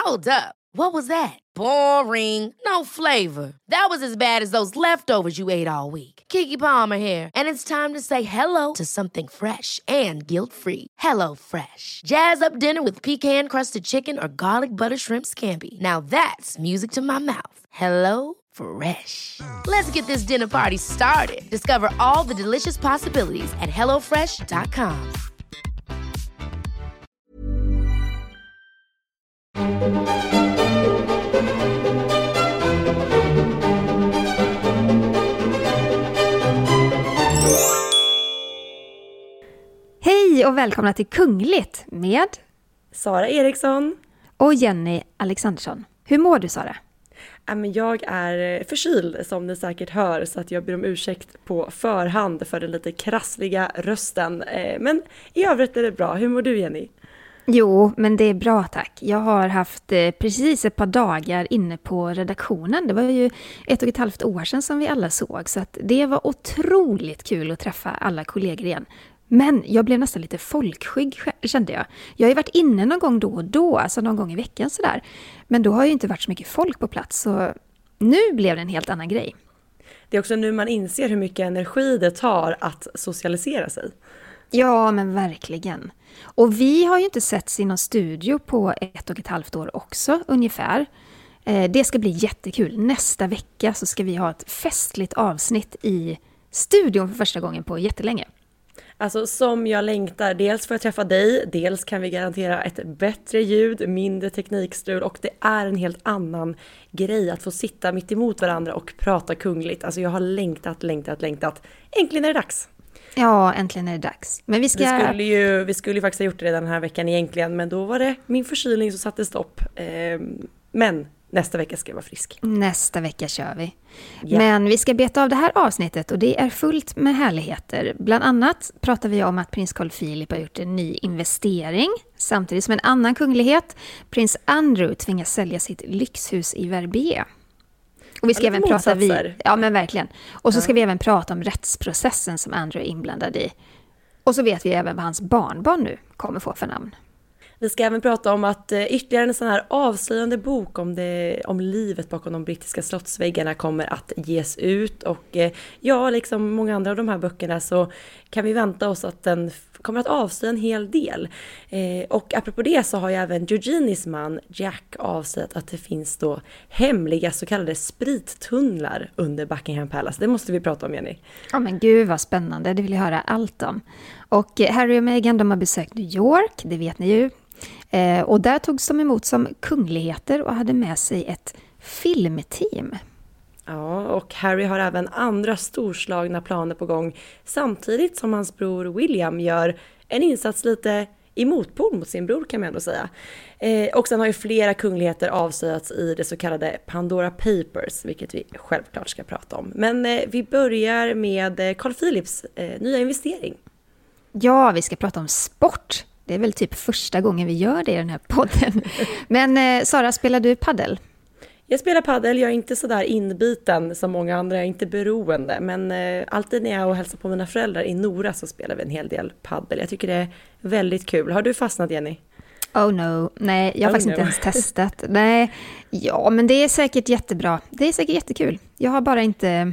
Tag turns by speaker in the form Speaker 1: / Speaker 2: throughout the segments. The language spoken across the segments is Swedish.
Speaker 1: Hold up. What was that? Boring. No flavor. That was as bad as those leftovers you ate all week. Keke Palmer here, and it's time to say hello to something fresh and guilt-free. Hello Fresh. Jazz up dinner with pecan-crusted chicken or garlic butter shrimp scampi. Now that's music to my mouth. Hello Fresh. Let's get this dinner party started. Discover all the delicious possibilities at hellofresh.com.
Speaker 2: Hej och välkomna till Kungligt med
Speaker 3: Sara Eriksson
Speaker 2: och Jenny Alexandersson. Hur mår du, Sara?
Speaker 3: Jag är förkyld som ni säkert hör, så att jag ber om ursäkt på förhand för den lite krassliga rösten. Men i övrigt är det bra. Hur mår du, Jenny?
Speaker 2: Jo, men det är bra tack. Jag har haft precis ett par dagar inne på redaktionen. Det var ju 1,5 år sedan som vi alla såg, så att det var otroligt kul att träffa alla kollegor igen. Men jag blev nästan lite folkskygg, kände jag. Jag har ju varit inne någon gång då och då, alltså någon gång i veckan sådär. Men då har ju inte varit så mycket folk på plats, så nu blev det en helt annan grej.
Speaker 3: Det är också nu man inser hur mycket energi det tar att socialisera sig.
Speaker 2: Ja, men verkligen. Och vi har ju inte setts i någon studio på 1,5 år också, ungefär. Det ska bli jättekul. Nästa vecka så ska vi ha ett festligt avsnitt i studion för första gången på jättelänge.
Speaker 3: Alltså som jag längtar, dels för att träffa dig, dels kan vi garantera ett bättre ljud, mindre teknikstrul, och det är en helt annan grej att få sitta mitt emot varandra och prata kungligt. Alltså jag har längtat. Äntligen är det dags.
Speaker 2: Ja, äntligen är det dags. Men vi
Speaker 3: skulle ju faktiskt ha gjort det den här veckan egentligen, men då var det min förkylning som satte stopp. Men nästa vecka ska jag vara frisk.
Speaker 2: Nästa vecka kör vi.
Speaker 3: Ja.
Speaker 2: Men vi ska beta av det här avsnittet och det är fullt med härligheter. Bland annat pratar vi om att prins Carl Philip har gjort en ny investering. Samtidigt som en annan kunglighet, prins Andrew, tvingas sälja sitt lyxhus i Verbier. Och vi ska även prata ja, men verkligen. Och så ska vi även prata om rättsprocessen som Andrew är inblandad i. Och så vet vi även vad hans barnbarn nu kommer få för namn.
Speaker 3: Vi ska även prata om att ytterligare en sån här avslöjande bok om livet bakom de brittiska slottsväggarna kommer att ges ut. Och ja, liksom många andra av de här böckerna så kan vi vänta oss att den kommer att avslöja en hel del. Och apropå det så har ju även Eugenis man Jack avslöjat att det finns då hemliga så kallade sprittunnlar under Buckingham Palace. Det måste vi prata om, Jenny.
Speaker 2: Ja, men gud vad spännande, det vill jag höra allt om. Och Harry och Meghan, de har besökt New York, det vet ni ju. Och där togs de emot som kungligheter och hade med sig ett filmteam.
Speaker 3: Ja, och Harry har även andra storslagna planer på gång samtidigt som hans bror William gör en insats lite i motpol mot sin bror, kan man ändå säga. Och sen har ju flera kungligheter avslöjats i det så kallade Pandora Papers, vilket vi självklart ska prata om. Men vi börjar med Carl Philips nya investering.
Speaker 2: Ja, vi ska prata om sport. Det är väl typ första gången vi gör det i den här podden. Men Sara, spelar du paddel?
Speaker 3: Jag spelar paddel, jag är inte så där inbiten som många andra, jag är inte beroende. Men alltid när jag hälsar på mina föräldrar i Nora så spelar vi en hel del paddel. Jag tycker det är väldigt kul. Har du fastnat, Jenny?
Speaker 2: Oh no, nej, jag har faktiskt inte ens testat. Nej, ja, men det är säkert jättebra. Det är säkert jättekul. Jag har bara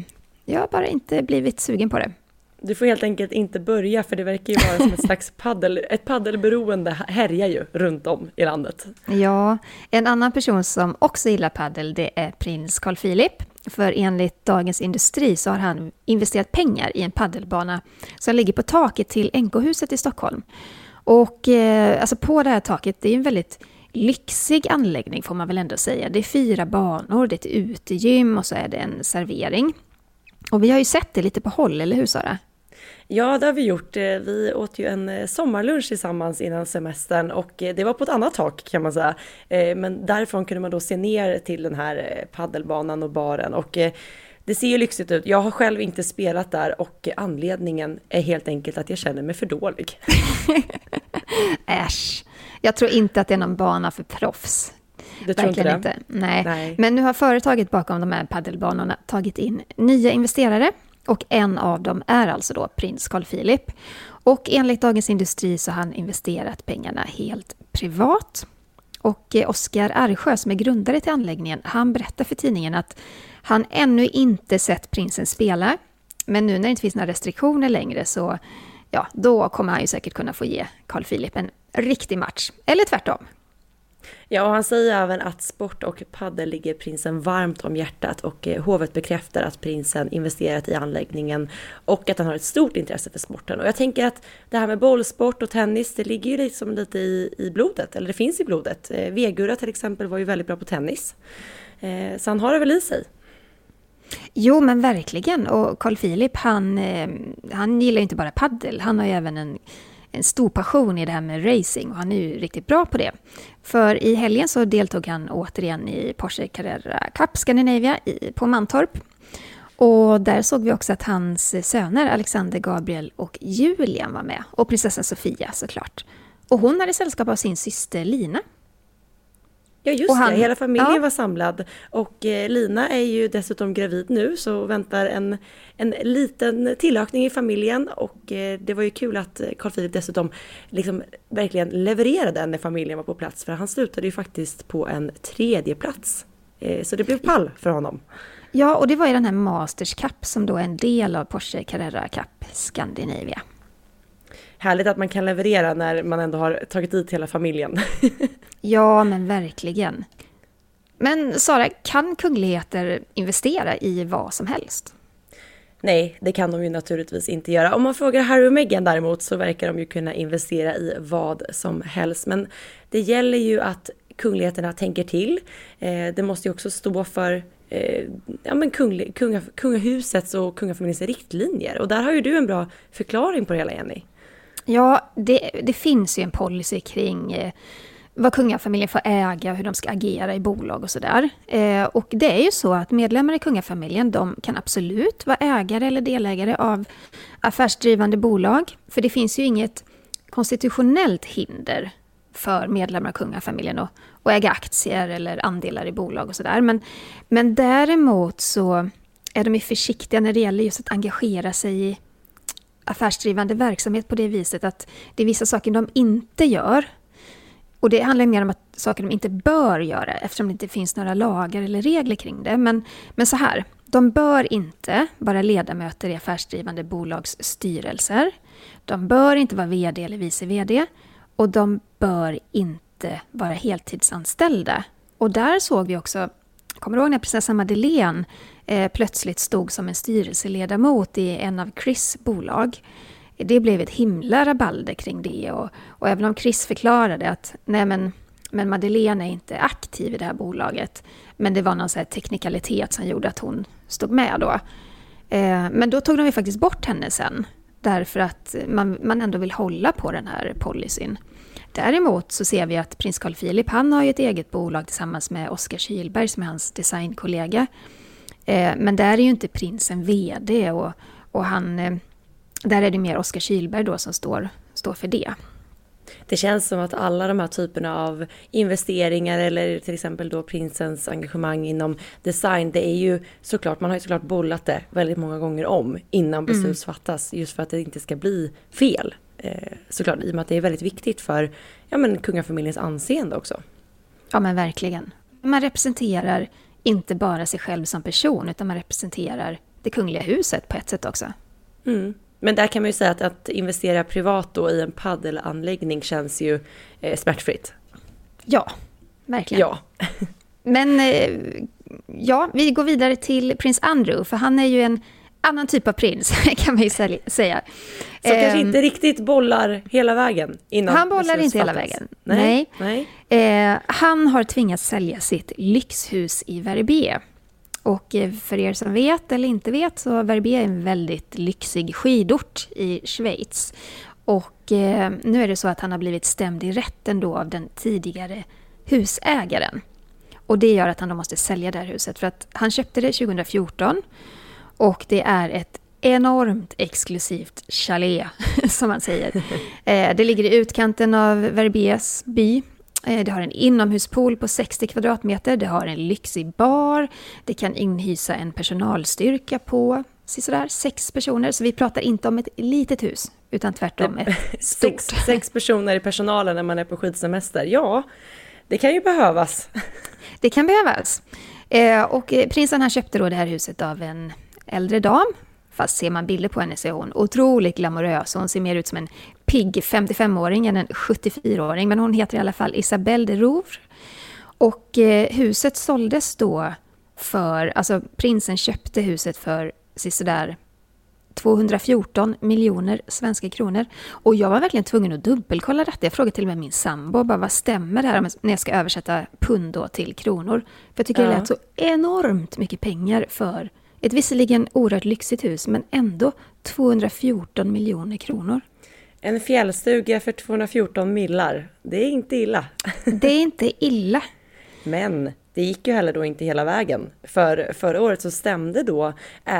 Speaker 2: inte blivit sugen på det.
Speaker 3: Du får helt enkelt inte börja, för det verkar ju vara som ett slags ett paddelberoende härjar ju runt om i landet.
Speaker 2: Ja, en annan person som också gillar paddel, det är prins Carl Philip. För enligt Dagens Industri så har han investerat pengar i en paddelbana som ligger på taket till NK-huset i Stockholm. Och alltså på det här taket, det är en väldigt lyxig anläggning får man väl ändå säga. Det är 4 banor, det är ett utegym och så är det en servering. Och vi har ju sett det lite på håll, eller hur, Sara?
Speaker 3: Ja, det har vi gjort. Vi åt ju en sommarlunch tillsammans innan semestern och det var på ett annat tak, kan man säga. Men därifrån kunde man då se ner till den här paddelbanan och baren och det ser ju lyxigt ut. Jag har själv inte spelat där och anledningen är helt enkelt att jag känner mig för dålig.
Speaker 2: Äsch, jag tror inte att det är någon bana för proffs.
Speaker 3: Du tror inte det?
Speaker 2: Nej. Men nu har företaget bakom de här paddelbanorna tagit in nya investerare och en av dem är alltså då prins Carl Philip. Och enligt Dagens Industri så har han investerat pengarna helt privat. Och Oskar Arsjö som är grundare till anläggningen, han berättar för tidningen att han ännu inte sett prinsen spela. Men nu när det inte finns några restriktioner längre så ja, då kommer han ju säkert kunna få ge Carl Philip en riktig match. Eller tvärtom.
Speaker 3: Ja, och han säger även att sport och paddel ligger prinsen varmt om hjärtat och hovet bekräftar att prinsen investerat i anläggningen och att han har ett stort intresse för sporten. Och jag tänker att det här med bollsport och tennis, det ligger ju liksom lite i blodet, eller det finns i blodet. Vegura till exempel var ju väldigt bra på tennis. Så han har det väl i sig.
Speaker 2: Jo, men verkligen. Och Carl Philip, han gillar ju inte bara paddel. Han har ju även en stor passion i det här med racing och han är ju riktigt bra på det. För i helgen så deltog han återigen i Porsche Carrera Cup Scandinavia på Mantorp. Och där såg vi också att hans söner Alexander, Gabriel och Julian var med. Och prinsessan Sofia såklart. Och hon hade sällskap av sin syster Lina.
Speaker 3: Ja just det, hela familjen var samlad och Lina är ju dessutom gravid nu så väntar en liten tillökning i familjen och det var ju kul att Carl Philip dessutom liksom verkligen levererade när familjen var på plats för han slutade ju faktiskt på en 3:e plats. Så det blev pall för honom.
Speaker 2: Ja, och det var ju den här Masters Cup som då är en del av Porsche Carrera Cup Scandinavia.
Speaker 3: Härligt att man kan leverera när man ändå har tagit dit hela familjen.
Speaker 2: Ja, men verkligen. Men Sara, kan kungligheter investera i vad som helst?
Speaker 3: Nej, det kan de ju naturligtvis inte göra. Om man frågar Harry och Meghan däremot så verkar de ju kunna investera i vad som helst. Men det gäller ju att kungligheterna tänker till. Det måste ju också stå för kungahusets och kungafamiljens riktlinjer. Och där har ju du en bra förklaring på det hela, Jenny.
Speaker 2: Ja, det finns ju en policy kring vad kungafamiljen får äga och hur de ska agera i bolag och sådär. Och det är ju så att medlemmar i kungafamiljen, de kan absolut vara ägare eller delägare av affärsdrivande bolag. För det finns ju inget konstitutionellt hinder för medlemmar av kungafamiljen att äga aktier eller andelar i bolag och sådär. Men däremot så är de ju försiktiga när det gäller just att engagera sig i affärsdrivande verksamhet på det viset att det är vissa saker de inte gör. Och det handlar mer om att saker de inte bör göra eftersom det inte finns några lagar eller regler kring det. Men så här, de bör inte vara ledamöter i affärsdrivande bolags styrelser. De bör inte vara vd eller vice vd. Och de bör inte vara heltidsanställda. Och där såg vi också, kommer du ihåg när prinsessan Madeleine plötsligt stod som en styrelseledamot i en av Chris bolag. Det blev ett himla rabalder kring det och även om Chris förklarade att nej men Madeleine är inte aktiv i det här bolaget men det var någon så här teknikalitet som gjorde att hon stod med då. Men då tog de ju faktiskt bort henne sen därför att man ändå vill hålla på den här policyn. Däremot så ser vi att prins Carl Philip, han har ju ett eget bolag tillsammans med Oskar Kylberg som är hans designkollega. Men där är ju inte prinsen vd och han, där är det mer Oskar Kylberg då som står för det.
Speaker 3: Det känns som att alla de här typerna av investeringar eller till exempel då prinsens engagemang inom design, det är ju såklart, man har ju såklart bollat det väldigt många gånger om innan beslut fattas just för att det inte ska bli fel. Såklart, i och med att det är väldigt viktigt för kungafamiljens anseende också.
Speaker 2: Ja men verkligen. Man representerar inte bara sig själv som person utan man representerar det kungliga huset på ett sätt också.
Speaker 3: Mm. Men där kan man ju säga att investera privat då i en paddelanläggning känns ju smärtfritt.
Speaker 2: Ja, verkligen.
Speaker 3: Ja.
Speaker 2: Men vi går vidare till prins Andrew för han är ju en annan typ av prins kan man ju säga.
Speaker 3: Så kanske inte riktigt bollar hela vägen innan.
Speaker 2: Han bollar inte hela vägen. Nej. Han har tvingats sälja sitt lyxhus i Verbier. Och för er som vet eller inte vet så Verbier är en väldigt lyxig skidort i Schweiz. Och nu är det så att han har blivit stämd i rätten då av den tidigare husägaren. Och det gör att han då måste sälja det här huset för att han köpte det 2014. Och det är ett enormt exklusivt chalet, som man säger. Det ligger i utkanten av Verbiers by. Det har en inomhuspool på 60 kvadratmeter. Det har en lyxig bar. Det kan inhysa en personalstyrka på sådär 6 personer. Så vi pratar inte om ett litet hus, utan tvärtom ett stort.
Speaker 3: 6 personer i personalen när man är på skidsemester. Ja, Det kan ju behövas.
Speaker 2: Det kan behövas. Och prinsen han köpte då det här huset av en äldre dam. Fast ser man bilder på henne så är hon otroligt glamorös. Hon ser mer ut som en pigg 55-åring än en 74-åring. Men hon heter i alla fall Isabelle de Rouvre. Och huset såldes då alltså prinsen köpte huset för sådär 214 miljoner svenska kronor. Och jag var verkligen tvungen att dubbelkolla detta. Jag frågade till och med min sambo, vad stämmer det här när jag ska översätta pund då till kronor? För jag tycker det lät så enormt mycket pengar för ett visserligen oerhört lyxigt hus, men ändå 214 miljoner kronor.
Speaker 3: En fjällstuga för 214 millar, det är inte illa.
Speaker 2: Det är inte illa.
Speaker 3: Men det gick ju heller då inte hela vägen. För förra året så stämde då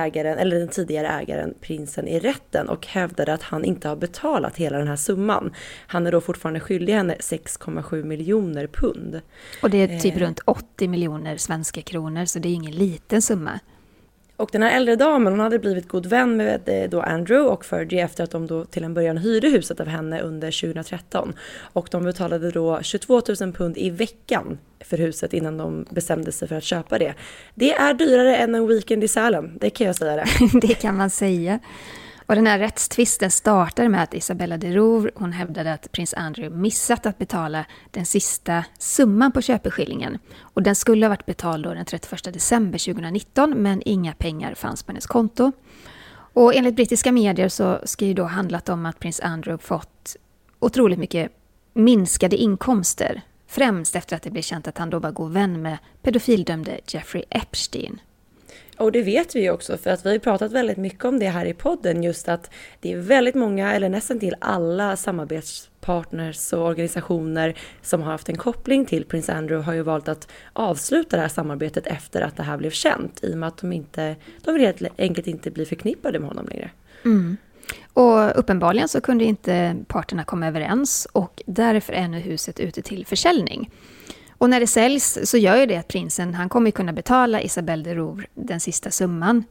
Speaker 3: den tidigare ägaren, prinsen, i rätten och hävdade att han inte har betalat hela den här summan. Han är då fortfarande skyldig henne 6,7 miljoner pund.
Speaker 2: Och det är typ runt 80 miljoner svenska kronor, så det är ingen liten summa.
Speaker 3: Och den här äldre damen, hon hade blivit god vän med då Andrew och Fergie efter att de då till en början hyrde huset av henne under 2013. Och de betalade då 22 000 pund i veckan för huset innan de bestämde sig för att köpa det. Det är dyrare än en weekend i Sälen, det kan jag säga det.
Speaker 2: Det kan man säga. Och den här rättstvisten startade med att Isabelle de Rouvre, hon hävdade att prins Andrew missat att betala den sista summan på köpeskillingen. Och den skulle ha varit betald då den 31 december 2019, men inga pengar fanns på hennes konto. Och enligt brittiska medier så ska ju då handlat om att prins Andrew fått otroligt mycket minskade inkomster. Främst efter att det blev känt att han då var god vän med pedofildömde Jeffrey Epstein.
Speaker 3: Och det vet vi ju också, för att vi har pratat väldigt mycket om det här i podden, just att det är väldigt många, eller nästan till alla samarbetspartners och organisationer som har haft en koppling till prins Andrew har ju valt att avsluta det här samarbetet efter att det här blev känt, i och med att de vill helt enkelt inte bli förknippade med honom längre.
Speaker 2: Mm. Och uppenbarligen så kunde inte parterna komma överens, och därför är nu huset ute till försäljning. Och när det säljs så gör ju det att prinsen, han kommer kunna betala Isabelle de Rouvre den sista summan.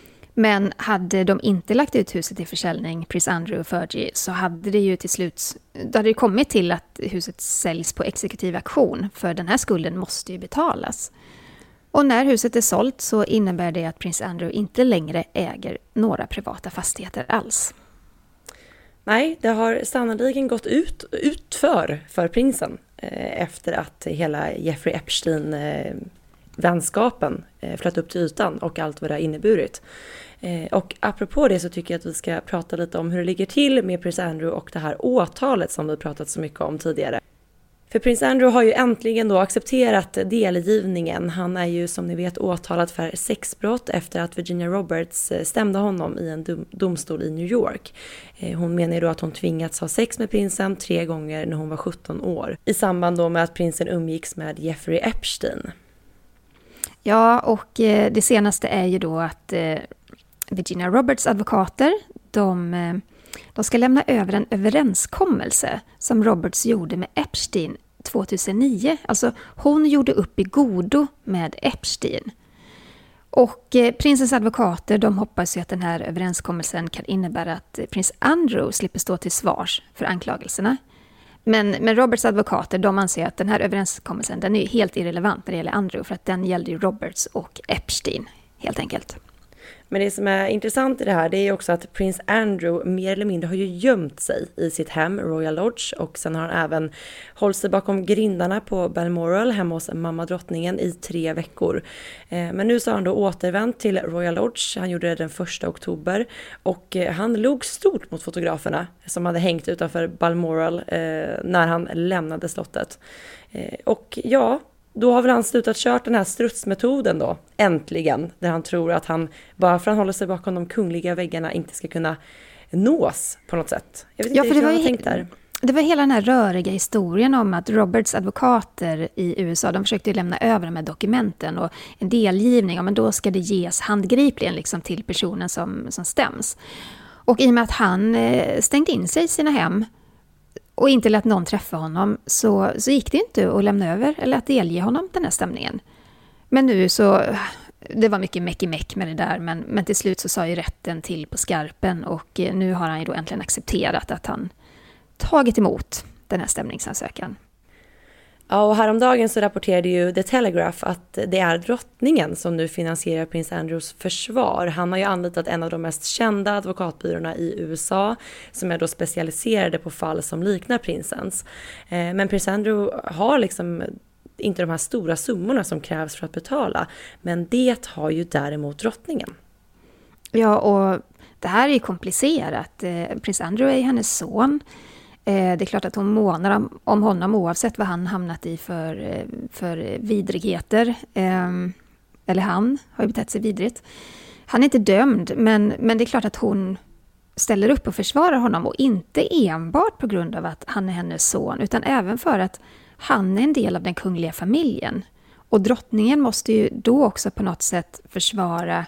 Speaker 2: Men hade de inte lagt ut huset till försäljning, prins Andrew och Fergie, så hade det ju till slut, då hade det kommit till att huset säljs på exekutiv auktion, för den här skulden måste ju betalas. Och när huset är sålt så innebär det att prins Andrew inte längre äger några privata fastigheter alls.
Speaker 3: Nej, det har sannoliken gått för prinsen efter att hela Jeffrey Epstein-vänskapen flöt upp till ytan och allt vad det har inneburit. Och apropå det så tycker jag att vi ska prata lite om hur det ligger till med prins Andrew och det här åtalet som vi pratat så mycket om tidigare. För prins Andrew har ju äntligen då accepterat delgivningen. Han är ju som ni vet åtalad för sexbrott efter att Virginia Roberts stämde honom i en domstol i New York. Hon menar ju då att hon tvingats ha sex med prinsen 3 gånger när hon var 17 år. I samband då med att prinsen umgicks med Jeffrey Epstein.
Speaker 2: Ja, och det senaste är ju då att Virginia Roberts advokater, de ska lämna över en överenskommelse som Roberts gjorde med Epstein 2009. Alltså hon gjorde upp i godo med Epstein. Och prinsens advokater, de hoppas ju att den här överenskommelsen kan innebära att prins Andrew slipper stå till svars för anklagelserna. Men Roberts advokater, de anser att den här överenskommelsen, den är helt irrelevant när det gäller Andrew, för att den gällde ju Roberts och Epstein helt enkelt.
Speaker 3: Men det som är intressant i det här, det är också att prins Andrew mer eller mindre har ju gömt sig i sitt hem, Royal Lodge, och sen har han även hållit sig bakom grindarna på Balmoral hemma hos mamma drottningen i 3 veckor. Men nu så har han då återvänt till Royal Lodge, han gjorde det den 1 oktober, och han log stort mot fotograferna som hade hängt utanför Balmoral när han lämnade slottet. Och ja, då har väl han slutat kört den här strutsmetoden då, äntligen. Där han tror att han, bara för att han håller sig bakom de kungliga väggarna, inte ska kunna nås på något sätt. Jag vet inte
Speaker 2: för
Speaker 3: vad jag tänkt där.
Speaker 2: Det var hela den här röriga historien om att Roberts advokater i USA, de försökte lämna över de här dokumenten och en delgivning, men då ska det ges handgripligen liksom till personen som stäms. Och i och med att han stängde in sig i sina hem och inte lät någon träffa honom, så gick det inte att lämna över eller att delge honom den här stämningen. Men nu så, det var mycket meck med det där, men till slut så sa ju rätten till på skarpen, och nu har han ju då äntligen accepterat att han tagit emot den här stämningsansökan.
Speaker 3: Ja, och häromdagen så rapporterade ju The Telegraph att det är drottningen som nu finansierar prins Andrews försvar. Han har ju anlitat en av de mest kända advokatbyråerna i USA som är då specialiserade på fall som liknar prinsens. Men prins Andrew har liksom inte de här stora summorna som krävs för att betala. Men det har ju däremot drottningen.
Speaker 2: Ja, och det här är ju komplicerat. Prins Andrew är hennes son. Det är klart att hon månar om honom oavsett vad han hamnat i för vidrigheter. Eller han har ju betett sig vidrigt. Han är inte dömd, men det är klart att hon ställer upp och försvarar honom. Och inte enbart på grund av att han är hennes son, utan även för att han är en del av den kungliga familjen. Och drottningen måste ju då också på något sätt försvara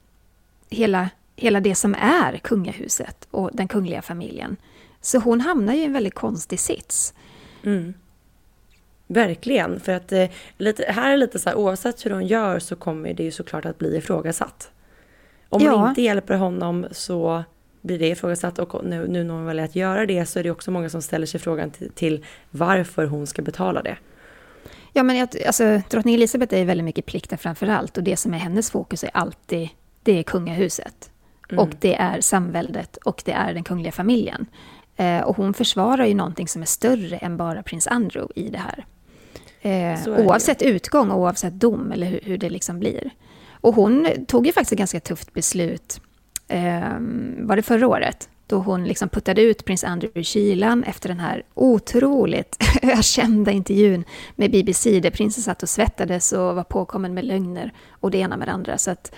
Speaker 2: hela det som är kungahuset och den kungliga familjen. Så hon hamnar ju i en väldigt konstig sits.
Speaker 3: Mm. Verkligen, för att här är lite så här, oavsett hur hon gör så kommer det ju såklart att bli ifrågasatt. Om hon inte hjälper honom så blir det ifrågasatt, och nu när hon väljer att göra det så är det också många som ställer sig frågan till varför hon ska betala det.
Speaker 2: Ja, men alltså, drottning Elizabeth är ju väldigt mycket plikten framför allt, och det som är hennes fokus är alltid, det är kungahuset. Och det är samväldet och det är den kungliga familjen. Och hon försvarar ju någonting som är större än bara prins Andrew i det här. Oavsett utgång och oavsett dom eller hur det liksom blir. Och hon tog ju faktiskt ett ganska tufft beslut. Var det förra året? Då hon liksom puttade ut prins Andrew i kylan efter den här otroligt ökända intervjun med BBC. Där prinsen satt och svettades och var påkommen med lögner och det ena med det andra. Så att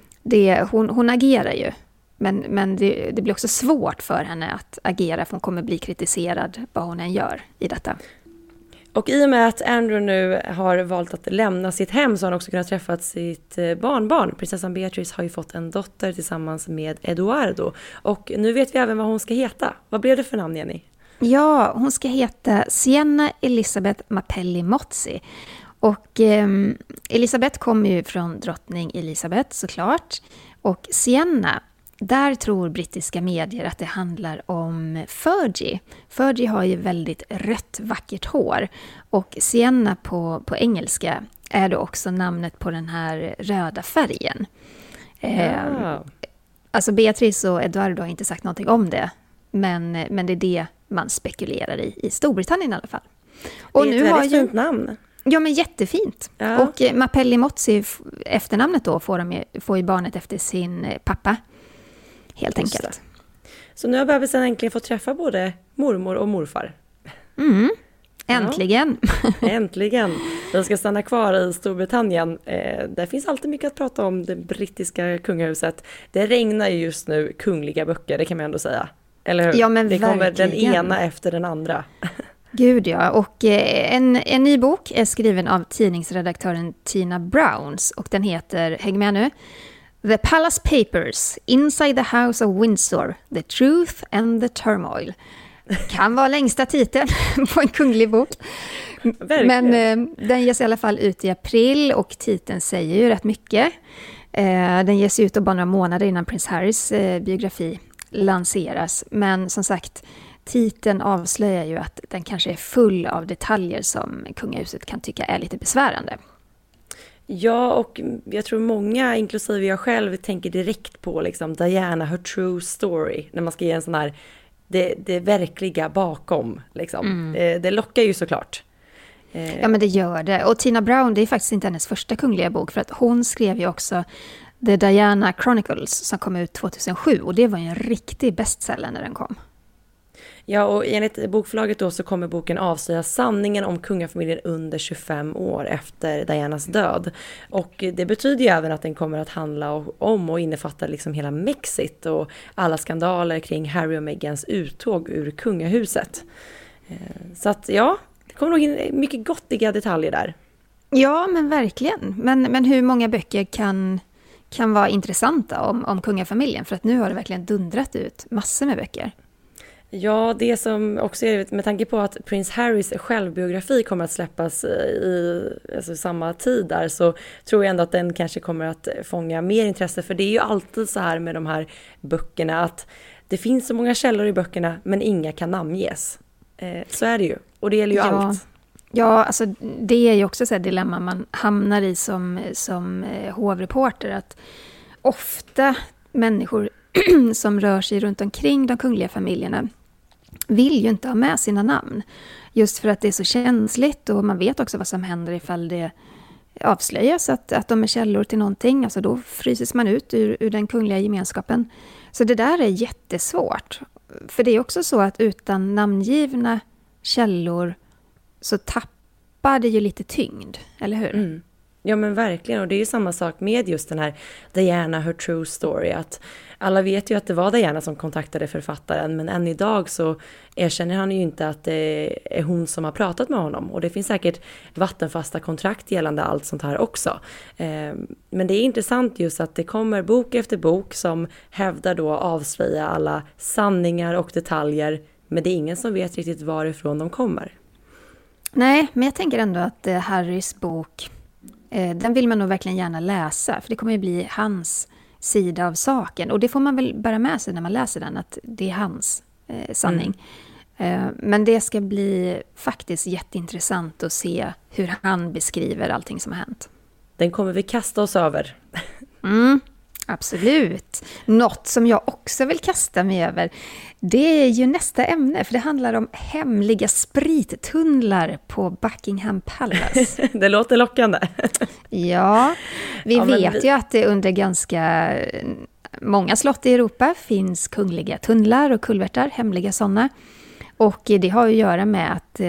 Speaker 2: hon agerar ju. Men det blir också svårt för henne att agera, för hon kommer bli kritiserad vad hon än gör i detta.
Speaker 3: Och i och med att Andrew nu har valt att lämna sitt hem så har han också kunnat träffa sitt barnbarn. Prinsessan Beatrice har ju fått en dotter tillsammans med Eduardo. Och nu vet vi även vad hon ska heta. Vad blev det för namn, Jenny?
Speaker 2: Ja, hon ska heta Sienna Elizabeth Mapelli Mozzi. Och Elisabeth kommer ju från drottning Elisabeth såklart. Och Sienna, där tror brittiska medier att det handlar om Fergie. Fergie har ju väldigt rött, vackert hår. Och Sienna på engelska är då också namnet på den här röda färgen. Alltså Beatrice och Eduardo har inte sagt någonting om det. Men det är det man spekulerar i Storbritannien i alla fall. Och
Speaker 3: det är ett väldigt fint namn.
Speaker 2: Ja, men jättefint. Ja. Och Mapelli Mozzi, efternamnet då, får ju barnet efter sin pappa. Helt enkelt.
Speaker 3: Så nu har bebisen äntligen fått träffa både mormor och morfar.
Speaker 2: Äntligen.
Speaker 3: Ja, äntligen. Vi ska stanna kvar i Storbritannien. Där finns alltid mycket att prata om det brittiska kungahuset. Det regnar ju just nu kungliga böcker, det kan man ändå säga. Eller hur?
Speaker 2: Ja, men
Speaker 3: det kommer
Speaker 2: verkligen.
Speaker 3: Den ena efter den andra. Gud
Speaker 2: ja, och en ny bok är skriven av tidningsredaktören Tina Browns och den heter, häng med nu, The Palace Papers, Inside the House of Windsor, The Truth and the Turmoil. Kan vara längsta titeln på en kunglig bok.
Speaker 3: Verkligen.
Speaker 2: Men den ges i alla fall ut i april och titeln säger ju rätt mycket. Den ges ut bara några månader innan prins Harrys biografi lanseras. Men som sagt, titeln avslöjar ju att den kanske är full av detaljer som kungahuset kan tycka är lite besvärande.
Speaker 3: Ja, och jag tror många, inklusive jag själv, tänker direkt på liksom Diana, her true story. När man ska ge en sån här, det verkliga bakom. Liksom. Det lockar ju såklart.
Speaker 2: Ja, men det gör det. Och Tina Brown, det är faktiskt inte hennes första kungliga bok. För att hon skrev ju också The Diana Chronicles som kom ut 2007. Och det var ju en riktig bestseller när den kom.
Speaker 3: Ja, och enligt bokförlaget då så kommer boken avslöja sanningen om kungafamiljen under 25 år efter Dianas död. Och det betyder ju även att den kommer att handla om och innefatta liksom hela Mexit och alla skandaler kring Harry och Meghans uttåg ur kungahuset. Så att ja, det kommer nog in mycket gottiga detaljer där.
Speaker 2: Ja, men verkligen. Men hur många böcker kan vara intressanta om kungafamiljen? För att nu har det verkligen dundrat ut massor med böcker.
Speaker 3: Ja, det som också är med tanke på att prins Harrys självbiografi kommer att släppas i samma tid där, så tror jag ändå att den kanske kommer att fånga mer intresse. För det är ju alltid så här med de här böckerna att det finns så många källor i böckerna men inga kan namnges. Så är det ju. Och det gäller ju allt.
Speaker 2: Ja, alltså det är ju också ett dilemma man hamnar i som hovreporter, att ofta människor som rör sig runt omkring de kungliga familjerna vill ju inte ha med sina namn. Just för att det är så känsligt, och man vet också vad som händer ifall det avslöjas att de är källor till någonting. Alltså då fryses man ut ur den kungliga gemenskapen. Så det där är jättesvårt. För det är också så att utan namngivna källor så tappar det ju lite tyngd, eller hur?
Speaker 3: Mm. Ja men verkligen, och det är ju samma sak med just den här Diana, her true story, att alla vet ju att det var Diana som kontaktade författaren, men än idag så erkänner han ju inte att det är hon som har pratat med honom, och det finns säkert vattenfasta kontrakt gällande allt sånt här också. Men det är intressant just att det kommer bok efter bok som hävdar då avslöja alla sanningar och detaljer, men det är ingen som vet riktigt varifrån de kommer.
Speaker 2: Nej, men jag tänker ändå att Harrys bok, den vill man nog verkligen gärna läsa, för det kommer ju bli hans sida av saken. Och det får man väl bära med sig när man läser den, att det är hans sanning. Men det ska bli faktiskt jätteintressant att se hur han beskriver allting som har hänt.
Speaker 3: Den kommer vi kasta oss över.
Speaker 2: Absolut. Något som jag också vill kasta mig över, det är ju nästa ämne, för det handlar om hemliga sprittunnlar på Buckingham Palace.
Speaker 3: Det låter lockande.
Speaker 2: Ja, vi vet ju att det under ganska många slott i Europa finns kungliga tunnlar och kulvertar, hemliga sådana. Och det har ju att göra med att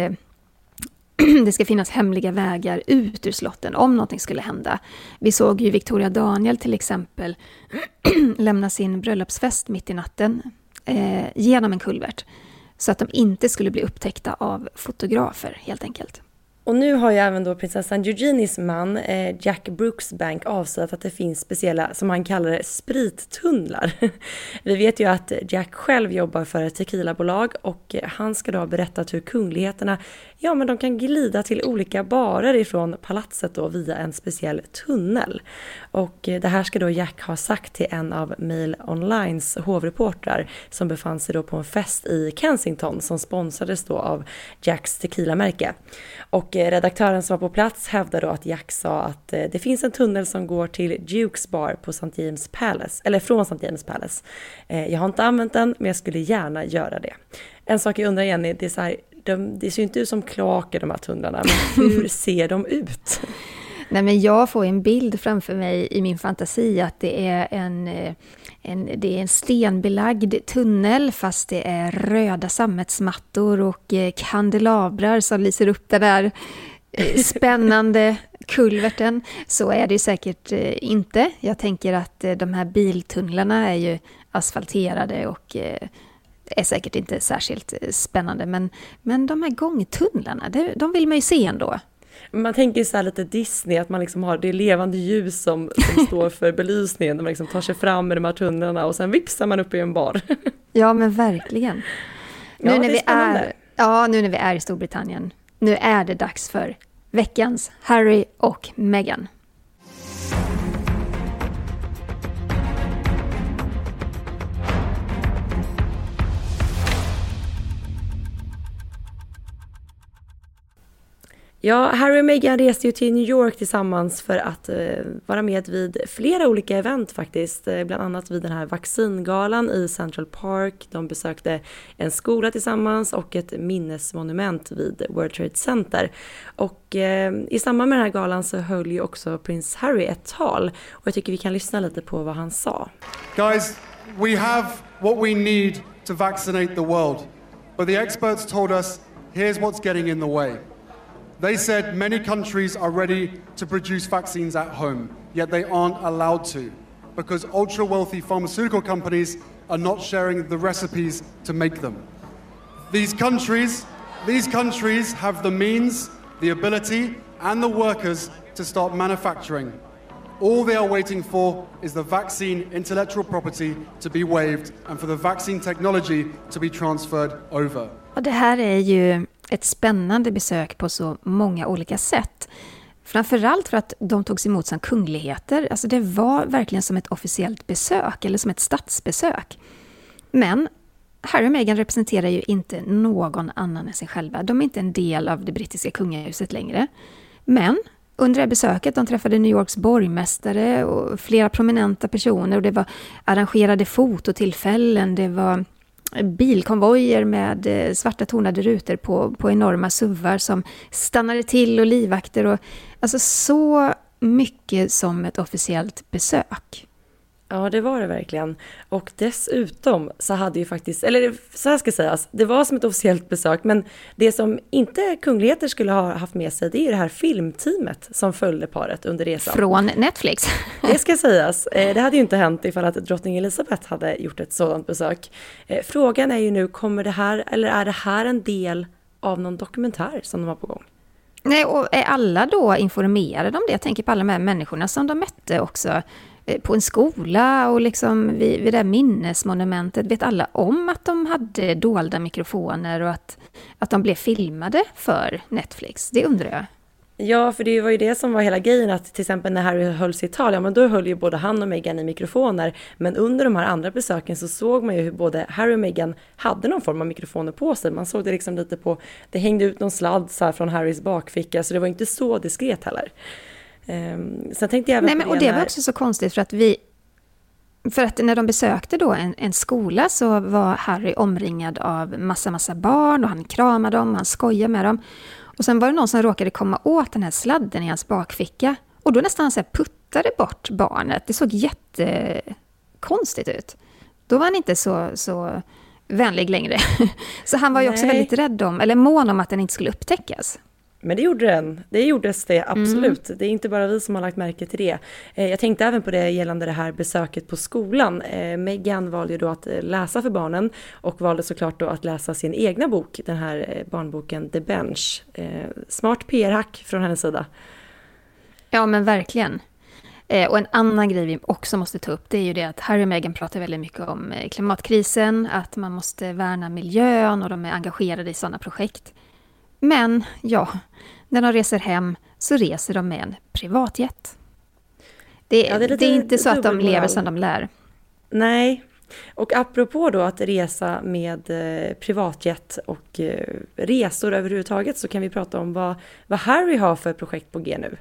Speaker 2: det ska finnas hemliga vägar ut ur slotten om någonting skulle hända. Vi såg ju Victoria Daniel till exempel lämna sin bröllopsfest mitt i natten genom en kulvert, så att de inte skulle bli upptäckta av fotografer helt enkelt.
Speaker 3: Och nu har ju även då prinsessan Eugenis man Jack Brooksbank avslöjat att det finns speciella, som han kallar det, sprittunnlar. Vi vet ju att Jack själv jobbar för ett tequilabolag, och han ska då ha berättat hur kungligheterna, ja men de kan glida till olika barer ifrån palatset då via en speciell tunnel. Och det här ska då Jack ha sagt till en av Mail Onlines hovreportrar som befann sig då på en fest i Kensington som sponsrades då av Jacks tequilamärke. Och redaktören som var på plats hävdade då att Jack sa att det finns en tunnel som går till Duke's Bar på St. James Palace, eller från St. James Palace. Jag har inte använt den, men jag skulle gärna göra det. En sak jag undrar, Jenny, det är så här, det ser ju inte ut som kloaker de här tunnlarna, men hur ser de ut?
Speaker 2: Nej, men jag får en bild framför mig i min fantasi att det är en stenbelagd tunnel, fast det är röda sammetsmattor och kandelabrar som lyser upp den där spännande kulverten. Så är det ju säkert inte. Jag tänker att de här biltunnlarna är ju asfalterade och är säkert inte särskilt spännande. Men de här gångtunnlarna, de vill man ju se ändå.
Speaker 3: Man tänker så här lite Disney, att man liksom har det levande ljus som står för belysningen, när man liksom tar sig fram med de här tunnlarna och sen vipsar man upp i en bar.
Speaker 2: Ja, men verkligen. Nu när vi är i Storbritannien, nu är det dags för veckans Harry och Meghan.
Speaker 3: Ja, Harry och Meghan reste ju till New York tillsammans för att vara med vid flera olika event faktiskt. Bland annat vid den här vaccingalan i Central Park. De besökte en skola tillsammans och ett minnesmonument vid World Trade Center. Och i samband med den här galan så höll ju också prins Harry ett tal. Och jag tycker vi kan lyssna lite på vad han sa.
Speaker 4: Guys, we have what we need to vaccinate the world. But the experts told us, here's what's getting in the way. They said many countries are ready to produce vaccines at home, yet they aren't allowed to, because ultra-wealthy pharmaceutical companies are not sharing the recipes to make them. These countries have the means, the ability, and the workers to start manufacturing. All they are waiting for is the vaccine intellectual property to be waived and for the vaccine technology to be transferred over.
Speaker 2: Och det här är ju ett spännande besök på så många olika sätt. Framförallt för att de togs emot som kungligheter. Alltså det var verkligen som ett officiellt besök eller som ett statsbesök. Men Harry och Meghan representerar ju inte någon annan än sig själva. De är inte en del av det brittiska kungahuset längre. Men under det här besöket, de träffade New Yorks borgmästare och flera prominenta personer. Och det var arrangerade fototillfällen, det var bilkonvojer med svarta tonade rutor på enorma SUVar som stannade till och livvakter. Och, alltså så mycket som ett officiellt besök.
Speaker 3: Ja, det var det verkligen. Och dessutom så hade ju faktiskt, eller så här ska sägas, det var som ett officiellt besök, men det som inte kungligheter skulle ha haft med sig, det är det här filmteamet som följde paret under resan.
Speaker 2: Från Netflix.
Speaker 3: Det ska sägas. Det hade ju inte hänt ifall att drottning Elizabeth hade gjort ett sådant besök. Frågan är ju nu, kommer det här, eller är det här en del av någon dokumentär som de har på gång?
Speaker 2: Nej, och är alla då informerade om det? Jag tänker på alla de här människorna som de mötte också på en skola och liksom vid det här minnesmonumentet. Vet alla om att de hade dolda mikrofoner och att de blev filmade för Netflix? Det undrar jag.
Speaker 3: Ja, för det var ju det som var hela grejen, att till exempel när Harry höll sig i tal, ja men då höll ju både han och Meghan i mikrofoner, men under de här andra besöken så såg man ju hur både Harry och Meghan hade någon form av mikrofoner på sig. Man såg det liksom lite på, det hängde ut någon sladd så här från Harrys bakficka, så det var inte så diskret heller. Sen tänkte jag även
Speaker 2: Nej, men, och det var också så konstigt för att när de besökte då en skola så var Harry omringad av massa barn och han kramade dem, han skojade med dem. Och sen var det någon som råkade komma åt den här sladden i hans bakficka. Och då nästan så här puttade bort barnet. Det såg jättekonstigt ut. Då var han inte så vänlig längre. Så han var ju också väldigt rädd om, eller mån om att den inte skulle upptäckas.
Speaker 3: Men det gjorde den. Det gjordes det, absolut. Det är inte bara vi som har lagt märke till det. Jag tänkte även på det gällande det här besöket på skolan. Meghan valde ju då att läsa för barnen och valde såklart då att läsa sin egna bok, den här barnboken The Bench. Smart PR-hack från hennes sida.
Speaker 2: Ja, men verkligen. Och en annan grej vi också måste ta upp, det är ju det att Harry och Meghan pratar väldigt mycket om klimatkrisen, att man måste värna miljön och de är engagerade i sådana projekt. Men ja, när de reser hem så reser de med en privatjet. Det är inte så att de lever som de lär.
Speaker 3: Nej, och apropå då att resa med privatjet och resor överhuvudtaget, så kan vi prata om vad Harry har för projekt på G nu.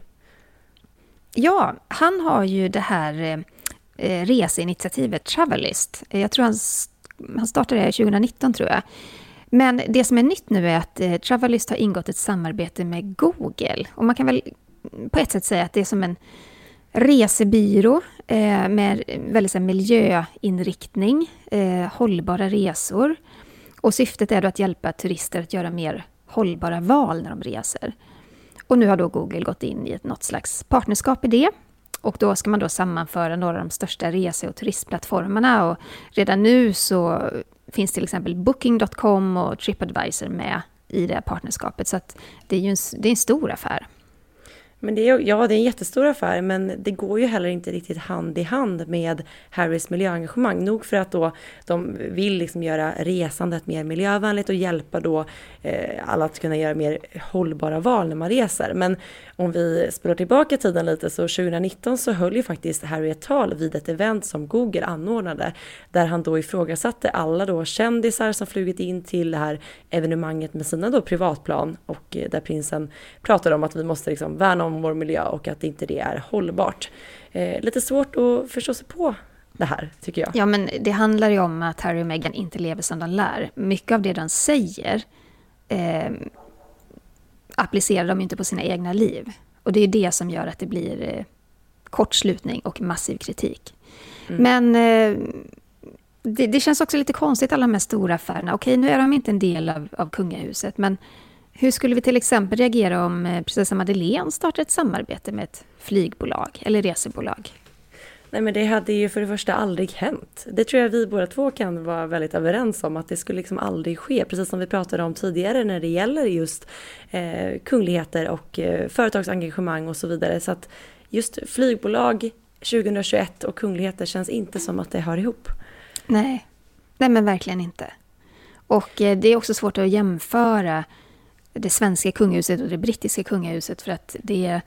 Speaker 2: Ja, han har ju det här reseinitiativet Travelist. Jag tror han startade det 2019 tror jag. Men det som är nytt nu är att Travelist har ingått ett samarbete med Google. Och man kan väl på ett sätt säga att det är som en resebyrå med väldigt så här, miljöinriktning, hållbara resor. Och syftet är då att hjälpa turister att göra mer hållbara val när de reser. Och nu har då Google gått in i något slags partnerskap i det. Och då ska man då sammanföra några av de största rese- och turistplattformarna. Och redan nu så finns till exempel Booking.com och TripAdvisor med i det här partnerskapet. Så att det är ju en stor affär.
Speaker 3: Men det är en jättestor affär, men det går ju heller inte riktigt hand i hand med Harrys miljöengagemang. Nog för att då de vill liksom göra resandet mer miljövänligt och hjälpa då alla att kunna göra mer hållbara val när man reser. Men om vi spelar tillbaka tiden lite, så 2019 så höll ju faktiskt Harry ett tal vid ett event som Google anordnade, där han då ifrågasatte alla då kändisar som flugit in till det här evenemanget med sina då privatplan, och där prinsen pratade om att vi måste liksom värna om vår miljö och att inte det är hållbart. Lite svårt att förstå sig på det här, tycker jag.
Speaker 2: Ja, men det handlar ju om att Harry och Meghan inte lever som de lär. Mycket av det de säger applicerar de inte på sina egna liv. Och det är det som gör att det blir kortslutning och massiv kritik. Men det känns också lite konstigt, alla de här stora affärerna. Okej, nu är de inte en del av kungahuset, men hur skulle vi till exempel reagera om prinsessa Madeleine startar ett samarbete med ett flygbolag eller resebolag?
Speaker 3: Nej, men det hade ju för det första aldrig hänt. Det tror jag vi båda två kan vara väldigt överens om, att det skulle liksom aldrig ske. Precis som vi pratade om tidigare när det gäller just kungligheter och företagsengagemang och så vidare. Så att just flygbolag 2021 och kungligheter känns inte som att det hör ihop.
Speaker 2: Nej men verkligen inte. Och det är också svårt att jämföra det svenska kungahuset och det brittiska kungahuset, för att det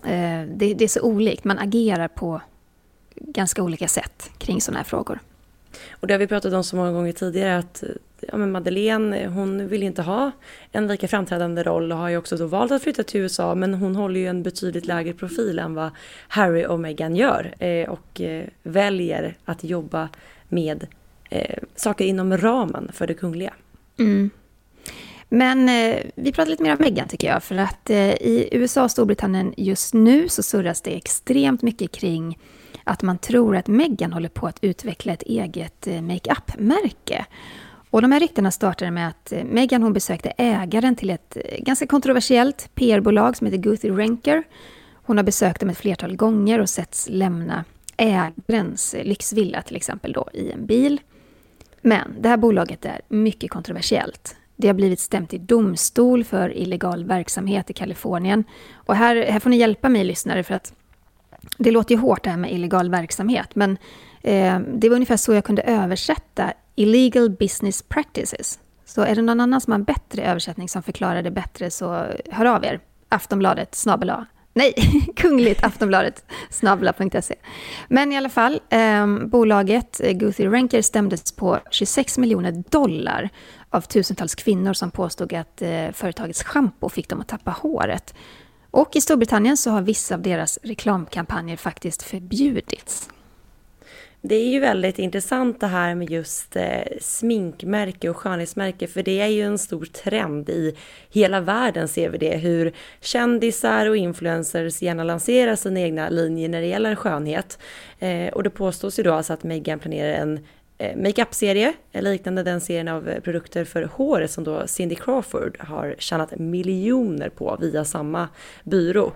Speaker 2: är så olikt. Man agerar på ganska olika sätt kring sådana här frågor.
Speaker 3: Och det har vi pratat om så många gånger tidigare att men Madeleine, hon vill inte ha en lika framträdande roll och har ju också då valt att flytta till USA, men hon håller ju en betydligt lägre profil än vad Harry och Meghan gör och väljer att jobba med saker inom ramen för det kungliga.
Speaker 2: Mm. Men vi pratar lite mer om Meghan tycker jag, för att i USA och Storbritannien just nu så surras det extremt mycket kring att man tror att Meghan håller på att utveckla ett eget make-up-märke. Och de här ryktena startade med att Meghan hon besökte ägaren till ett ganska kontroversiellt PR-bolag som heter Guthrie Renker. Hon har besökt dem ett flertal gånger och setts lämna ägarens lyxvilla till exempel då i en bil. Men det här bolaget är mycket kontroversiellt. Det har blivit stämt i domstol för illegal verksamhet i Kalifornien. Och här får ni hjälpa mig lyssnare, för att det låter ju hårt det här med illegal verksamhet. Men det var ungefär så jag kunde översätta illegal business practices. Så är det någon annan som har en bättre översättning som förklarar det bättre, så hör av er. Aftonbladet / Kungligt Aftonbladet /. Men i alla fall, bolaget Guthrie Renker stämdes på $26 miljoner av tusentals kvinnor som påstod att företagets shampoo fick dem att tappa håret. Och i Storbritannien så har vissa av deras reklamkampanjer faktiskt förbjudits.
Speaker 3: Det är ju väldigt intressant det här med just sminkmärke och skönhetsmärke, för det är ju en stor trend i hela världen, ser vi det, hur kändisar och influencers gärna lanserar sina egna linjer när det gäller skönhet. Och det påstås ju då alltså att Meghan planerar en make-up-serie liknande den serien av produkter för håret som då Cindy Crawford har tjänat miljoner på via samma byrå.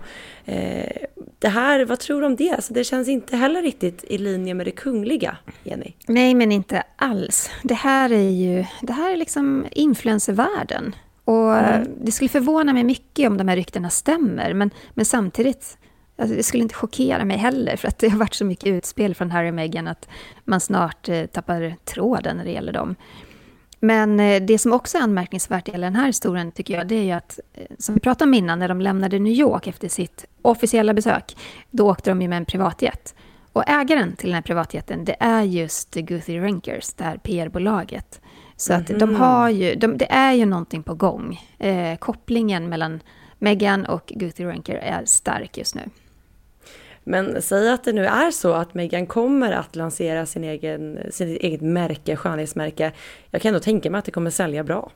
Speaker 3: Det här, vad tror du om det? Alltså det känns inte heller riktigt i linje med det kungliga, Jenny.
Speaker 2: Nej, men inte alls. Det här är liksom influencervärlden. Och det skulle förvåna mig mycket om de här ryktena stämmer. Men samtidigt, alltså det skulle inte chockera mig heller, för att det har varit så mycket utspel från Harry och Meghan att man snart tappar tråden när det gäller dem. Men det som också är anmärkningsvärt i den här historien tycker jag, det är ju att, som vi pratade om innan, när de lämnade New York efter sitt officiella besök, då åkte de ju med en privatjet. Och ägaren till den här privatjeten, det är just Guthrie Renkers, det här PR-bolaget. Så att de har ju, det är ju någonting på gång. Kopplingen mellan Meghan och Guthrie Renker är stark just nu.
Speaker 3: Men säg att det nu är så att Meghan kommer att lansera sin eget märke, skönhetsmärke. Jag kan ändå tänka mig att det kommer sälja bra.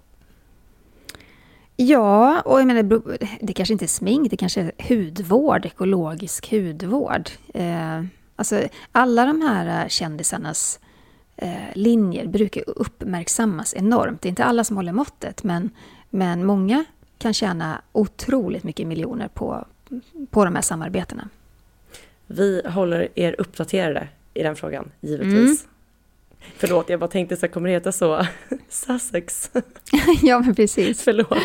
Speaker 2: Ja, och jag menar, det kanske inte är smink, det kanske är hudvård, ekologisk hudvård. Alltså alla de här kändisarnas linjer brukar uppmärksammas enormt. Det är inte alla som håller måttet, men många kan tjäna otroligt mycket miljoner på de här samarbetena.
Speaker 3: Vi håller er uppdaterade i den frågan, givetvis. Förlåt, jag bara tänkte så kommer det heta så. Sussex.
Speaker 2: Ja, men precis.
Speaker 3: Förlåt.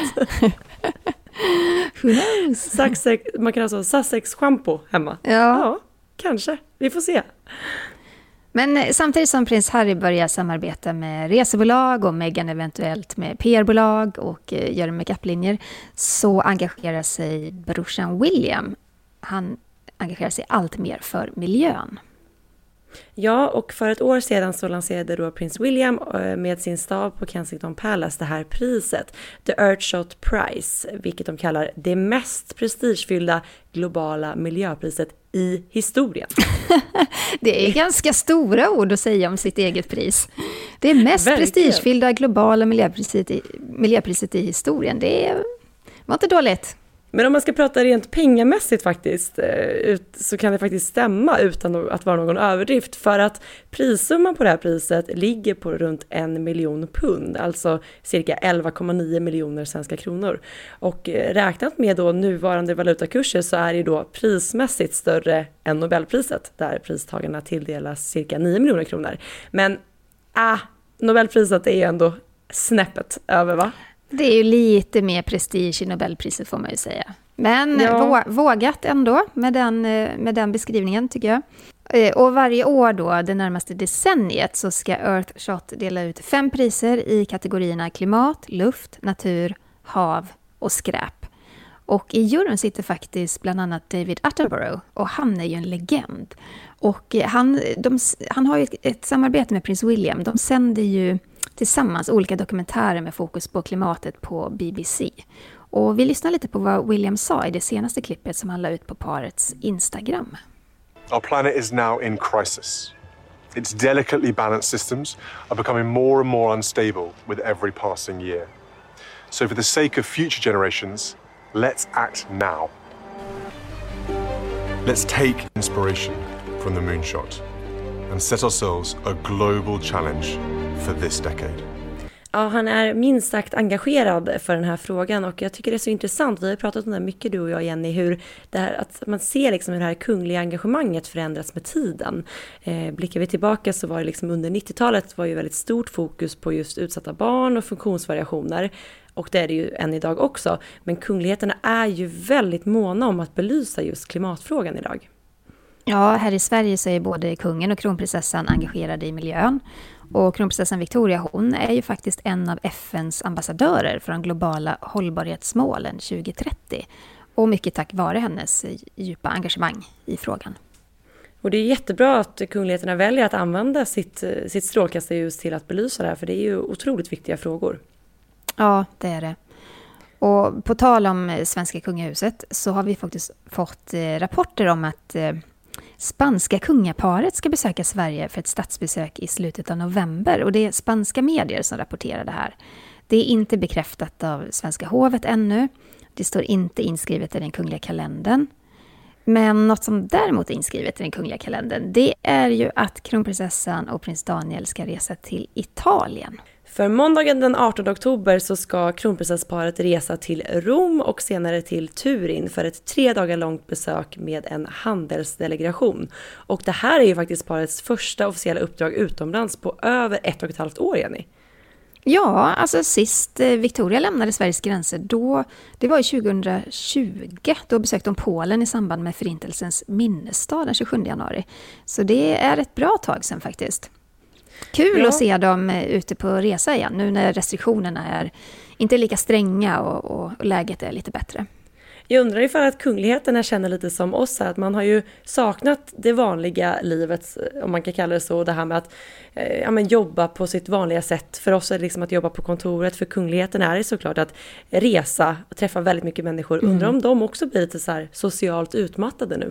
Speaker 2: Who knows?
Speaker 3: Sussex, man kan alltså Sussex shampoo hemma. Ja, kanske. Vi får se.
Speaker 2: Men samtidigt som prins Harry börjar samarbeta med resebolag och Meghan eventuellt med PR-bolag och gör make-up-linjer, så engagerar sig brorsan William. Han engagerar sig allt mer för miljön.
Speaker 3: Ja, och för ett år sedan så lanserade då prins William med sin stab på Kensington Palace det här priset, The Earthshot Prize, vilket de kallar det mest prestigefyllda globala miljöpriset i historien.
Speaker 2: Det är ganska stora ord att säga om sitt eget pris. Det är mest prestigefyllda globala miljöpriset i historien. Det var inte dåligt.
Speaker 3: Men om man ska prata rent pengamässigt faktiskt, så kan det faktiskt stämma utan att vara någon överdrift. För att prissumman på det här priset ligger på runt 1 miljon pund, alltså cirka 11,9 miljoner svenska kronor. Och räknat med då nuvarande valutakurser så är det då prismässigt större än Nobelpriset, där pristagarna tilldelas cirka 9 miljoner kronor. Men Nobelpriset är ju ändå snäppet över, va?
Speaker 2: Det är ju lite mer prestige i Nobelpriset får man ju säga. Men vågat ändå med den beskrivningen tycker jag. Och varje år då, det närmaste decenniet, så ska Earthshot dela ut 5 priser i kategorierna klimat, luft, natur, hav och skräp. Och i juryn sitter faktiskt bland annat David Attenborough, och han är ju en legend. Och han har ju ett samarbete med prins William. De sänder ju tillsammans olika dokumentärer med fokus på klimatet på BBC. Och vi lyssnar lite på vad William sa i det senaste klippet som han la ut på parets Instagram.
Speaker 5: Our planet is now in crisis. Its delicately balanced systems are becoming more and more unstable with every passing year. So for the sake of future generations, let's act now. Let's take inspiration from the moonshot and set ourselves a global challenge for this decade.
Speaker 3: Ja, han är minst sagt engagerad för den här frågan, och jag tycker det är så intressant. Vi har pratat om det mycket, du och jag, Jenny, hur det här, att man ser liksom hur det här kungliga engagemanget förändras med tiden. Blickar vi tillbaka så var det liksom under 90-talet var ju väldigt stort fokus på just utsatta barn och funktionsvariationer. Och det är det ju än idag också. Men kungligheterna är ju väldigt måna om att belysa just klimatfrågan idag.
Speaker 2: Ja, här i Sverige så är både kungen och kronprinsessan engagerade i miljön. Och kronprinsessan Victoria, hon är ju faktiskt en av FNs ambassadörer för de globala hållbarhetsmålen 2030. Och mycket tack vare hennes djupa engagemang i frågan.
Speaker 3: Och det är jättebra att kungligheterna väljer att använda sitt strålkastarljus till att belysa det här, för det är ju otroligt viktiga frågor.
Speaker 2: Ja, det är det. Och på tal om svenska kungahuset så har vi faktiskt fått rapporter om att spanska kungaparet ska besöka Sverige för ett statsbesök i slutet av november. Och det är spanska medier som rapporterar det här. Det är inte bekräftat av Svenska hovet ännu. Det står inte inskrivet i den kungliga kalendern. Men något som däremot är inskrivet i den kungliga kalendern, det är ju att kronprinsessan och prins Daniel ska resa till Italien.
Speaker 3: För måndagen den 18 oktober så ska kronprinsessparet resa till Rom och senare till Turin för ett 3 dagar långt besök med en handelsdelegation. Och det här är ju faktiskt parets första officiella uppdrag utomlands på över 1,5 år, Jenny.
Speaker 2: Ja, alltså sist Victoria lämnade Sveriges gränser, det var ju 2020. Då besökte de Polen i samband med Förintelsens minnesdag den 27 januari. Så det är ett bra tag sedan faktiskt. Kul att se dem ute på resa igen nu när restriktionerna är inte lika stränga och läget är lite bättre.
Speaker 3: Jag undrar ifall att kungligheterna känner lite som oss här, att man har ju saknat det vanliga livet, om man kan kalla det så, det här med att jobba på sitt vanliga sätt. För oss är det liksom att jobba på kontoret, för kungligheterna är det såklart att resa och träffa väldigt mycket människor. Undrar om de också blir lite så här socialt utmattade nu?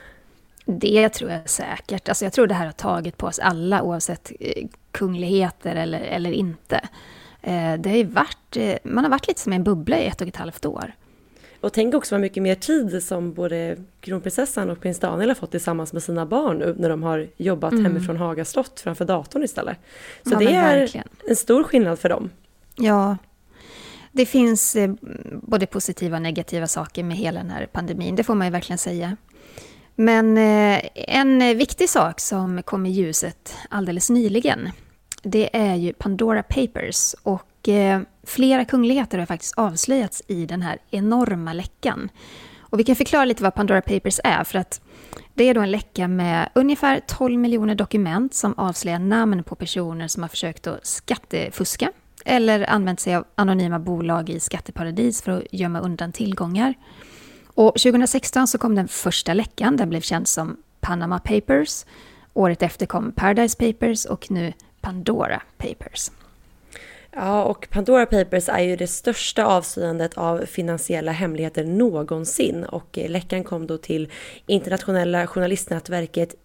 Speaker 2: Det tror jag säkert. Alltså jag tror det här har tagit på oss alla oavsett kungligheter eller inte. Det har ju man har varit lite som en bubbla i 1,5 år.
Speaker 3: Och tänk också vad mycket mer tid som både kronprinsessan och prins Daniel har fått tillsammans med sina barn nu när de har jobbat hemifrån Haga slott framför datorn istället. Så ja, det är verkligen en stor skillnad för dem.
Speaker 2: Ja, det finns både positiva och negativa saker med hela den här pandemin. Det får man ju verkligen säga. Men en viktig sak som kom i ljuset alldeles nyligen, det är ju Pandora Papers, och flera kungligheter har faktiskt avslöjats i den här enorma läckan. Och vi kan förklara lite vad Pandora Papers är, för att det är då en läcka med ungefär 12 miljoner dokument som avslöjar namn på personer som har försökt att skattefuska eller använt sig av anonyma bolag i skatteparadis för att gömma undan tillgångar. Och 2016 så kom den första läckan, den blev känd som Panama Papers. Året efter kom Paradise Papers och nu Pandora Papers.
Speaker 3: Ja, och Pandora Papers är ju det största avslöjandet av finansiella hemligheter någonsin. Och läckan kom då till internationella journalistnätverket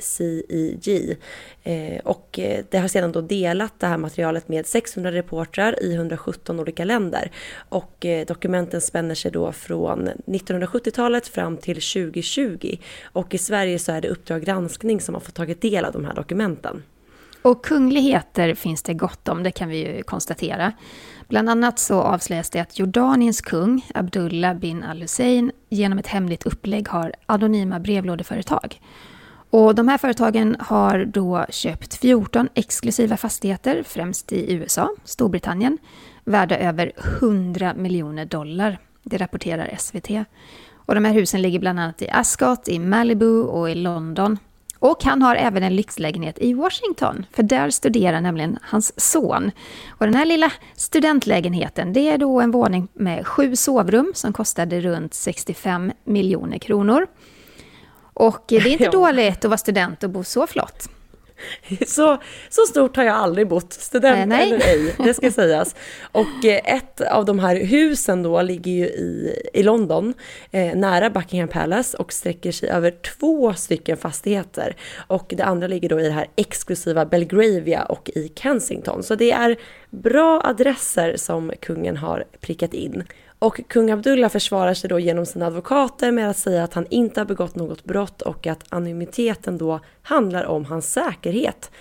Speaker 3: ICIG. Och det har sedan då delat det här materialet med 600 reportrar i 117 olika länder. Och dokumenten spänner sig då från 1970-talet fram till 2020. Och i Sverige så är det Uppdrag granskning som har fått tagit del av de här dokumenten.
Speaker 2: Och kungligheter finns det gott om, det kan vi ju konstatera. Bland annat så avslöjas det att Jordaniens kung, Abdullah bin al-Hussein, genom ett hemligt upplägg har anonyma brevlådeföretag. Och de här företagen har då köpt 14 exklusiva fastigheter, främst i USA, Storbritannien, värda över $100 miljoner. Det rapporterar SVT. Och de här husen ligger bland annat i Ascot, i Malibu och i London. Och han har även en lyxlägenhet i Washington, för där studerar nämligen hans son. Och den här lilla studentlägenheten, det är då en våning med 7 sovrum som kostade runt 65 miljoner kronor. Och det är inte dåligt att vara student och bo så flott.
Speaker 3: Så stort har jag aldrig bott, student eller ej, det ska sägas. Och ett av de här husen då ligger ju i London, nära Buckingham Palace, och sträcker sig över 2 stycken fastigheter. Och det andra ligger då i det här exklusiva Belgravia och i Kensington. Så det är bra adresser som kungen har prickat in. Och kung Abdullah försvarar sig då genom sina advokater med att säga att han inte har begått något brott och att anonymiteten då handlar om hans säkerhet.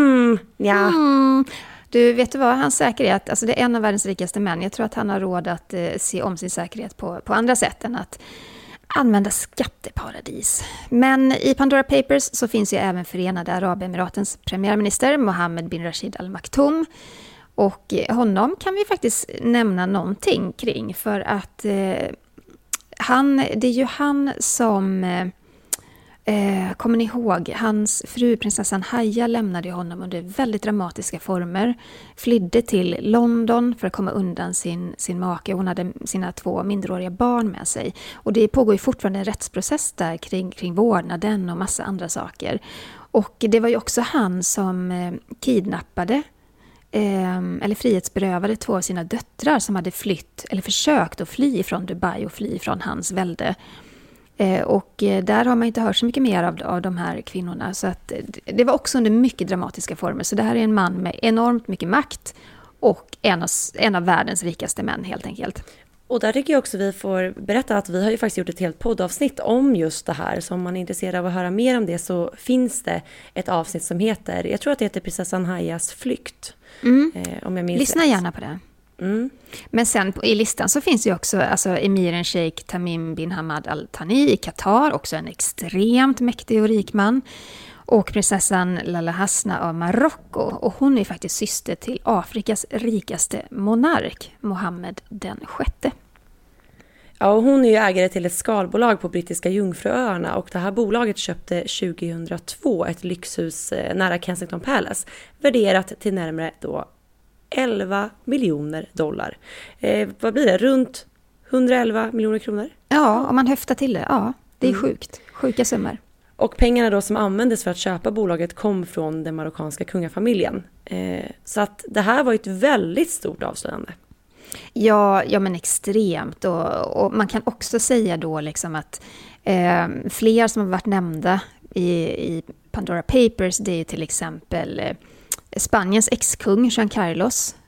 Speaker 2: Du, vet du vad, hans säkerhet, alltså det är en av världens rikaste män. Jag tror att han har råd att se om sin säkerhet på andra sätt än att använda skatteparadis. Men i Pandora Papers så finns ju även Förenade Arabemiratens premiärminister Mohammed bin Rashid Al Maktoum. Och honom kan vi faktiskt nämna någonting kring, för att det är ju han som, kommer ni ihåg, hans fru prinsessan Haya lämnade honom under väldigt dramatiska former, flydde till London för att komma undan sin make. Hon hade sina 2 minderåriga barn med sig, och det pågår ju fortfarande en rättsprocess där kring vårdnaden och massa andra saker. Och det var ju också han som kidnappade eller frihetsberövade 2 av sina döttrar som hade flytt eller försökt att fly från Dubai och fly från hans välde. Och där har man inte hört så mycket mer av de här kvinnorna. Så att det var också under mycket dramatiska former. Så det här är en man med enormt mycket makt och en av världens rikaste män helt enkelt.
Speaker 3: Och där tycker jag också vi får berätta att vi har ju faktiskt gjort ett helt poddavsnitt om just det här. Så om man är intresserad av att höra mer om det så finns det ett avsnitt som heter, jag tror att det heter Prinsessan Hayas flykt. Om jag minns
Speaker 2: Lyssna
Speaker 3: rätt.
Speaker 2: gärna på det. Men sen i listan så finns ju också emiren Sheikh Tamim bin Hamad Al Thani i Qatar, också en extremt mäktig och rik man. Och prinsessan Lala Hasna av Marocko, och hon är faktiskt syster till Afrikas rikaste monark, Mohammed den 6.
Speaker 3: Ja, och hon är ju ägare till ett skalbolag på Brittiska Jungfruöarna, och det här bolaget köpte 2002 ett lyxhus nära Kensington Palace, värderat till närmare då 11 miljoner dollar. Vad blir det? Runt 111 miljoner kronor?
Speaker 2: Ja, om man höftar till det. Ja, det är sjuka summor. Och
Speaker 3: pengarna då som användes för att köpa bolaget kom från den marockanska kungafamiljen. Så att det här var ett väldigt stort avslöjande.
Speaker 2: Ja, men extremt. Och man kan också säga då liksom att fler som har varit nämnda i Pandora Papers, det är till exempel Spaniens ex-kung Juan Carlos.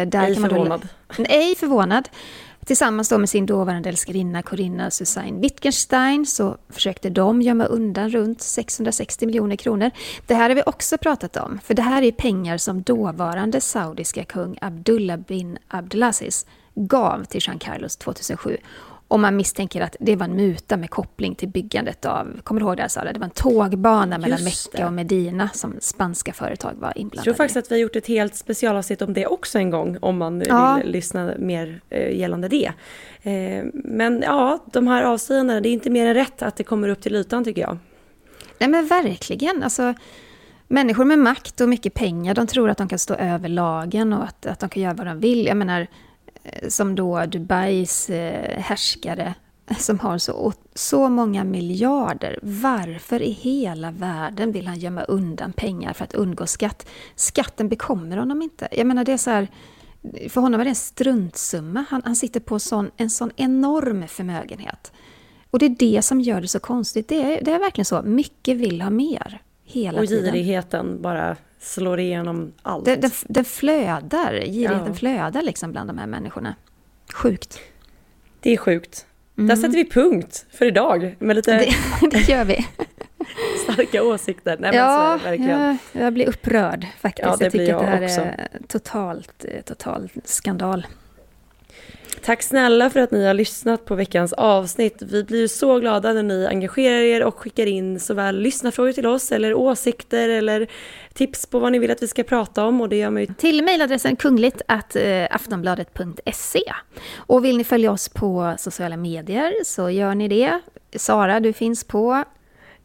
Speaker 2: Ej förvånad. Tillsammans då med sin dåvarande älskarinna Corinna Susanne Wittgenstein så försökte de gömma undan runt 660 miljoner kronor. Det här har vi också pratat om, för det här är pengar som dåvarande saudiska kung Abdullah bin Abdulaziz gav till Juan Carlos 2007. Och man misstänker att det var en muta med koppling till byggandet av, kommer du ihåg det, Sara? Det var en tågbana mellan Mecka och Medina som spanska företag var inblandade.
Speaker 3: Jag tror faktiskt att vi har gjort ett helt specialavsnitt om det också en gång, om man vill lyssna mer gällande det. Men ja, de här avslöjandena, det är inte mer än rätt att det kommer upp till ytan, tycker jag.
Speaker 2: Nej, men verkligen. Alltså, människor med makt och mycket pengar, de tror att de kan stå över lagen och att de kan göra vad de vill. Jag menar, som då Dubais härskare som har så många miljarder. Varför i hela världen vill han gömma undan pengar för att undgå skatt? Skatten bekommer honom inte. Jag menar, det är så här, för honom är det en struntsumma. Han sitter på en sån enorm förmögenhet. Och det är det som gör det så konstigt. Det är verkligen så. Mycket vill ha mer hela tiden.
Speaker 3: Och girigheten bara slår igenom allt.
Speaker 2: Den flödar. Girigheten flödar liksom bland de här människorna. Sjukt.
Speaker 3: Det är sjukt. Där sätter vi punkt för idag. Med lite
Speaker 2: det gör vi.
Speaker 3: Starka åsikter. Nej, men så verkligen.
Speaker 2: Jag blir upprörd faktiskt.
Speaker 3: Ja,
Speaker 2: jag tycker att det här
Speaker 3: också
Speaker 2: är total skandal.
Speaker 3: Tack snälla för att ni har lyssnat på veckans avsnitt. Vi blir så glada när ni engagerar er och skickar in såväl lyssnarfrågor till oss eller åsikter eller tips på vad ni vill att vi ska prata om. Och det gör man ju
Speaker 2: till mejladressen kungligt@aftonbladet.se. Och vill ni följa oss på sociala medier så gör ni det. Sara, du finns på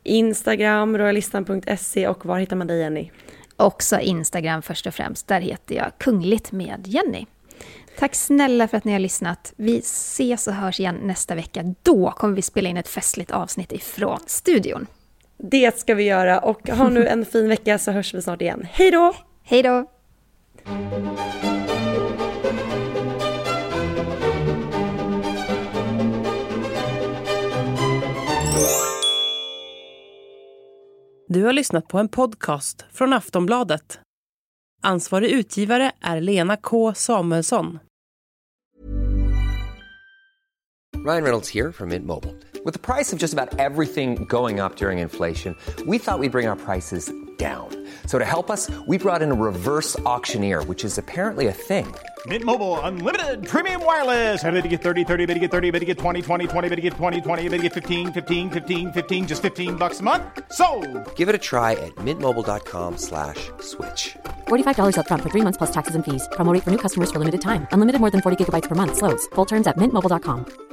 Speaker 3: Instagram, royalistan.se, och var hittar man dig, Jenny?
Speaker 2: Också Instagram först och främst, där heter jag Kungligt med Jenny. Tack snälla för att ni har lyssnat. Vi ses och hörs igen nästa vecka. Då kommer vi spela in ett festligt avsnitt ifrån studion.
Speaker 3: Det ska vi göra, och ha nu en fin vecka, så hörs vi snart igen. Hej då!
Speaker 2: Hej då!
Speaker 6: Du har lyssnat på en podcast från Aftonbladet. Ansvarig utgivare är Lena K. Samuelsson.
Speaker 7: Ryan Reynolds here from Mint Mobile. With the price of just about everything going up during inflation, we thought we'd bring our prices down. So to help us, we brought in a reverse auctioneer, which is apparently a thing.
Speaker 8: Mint Mobile Unlimited Premium Wireless. How to get 30, 30, bit to get 30, bit to get 20, 20, 20, bit to get 20, 20, bit to get 15, 15, 15, 15, just $15 a month? Sold!
Speaker 7: Give it a try at mintmobile.com/switch.
Speaker 9: $45 up front for 3 months plus taxes and fees. Promo rate for new customers for limited time. Unlimited more than 40 gigabytes per month slows. Full terms at mintmobile.com.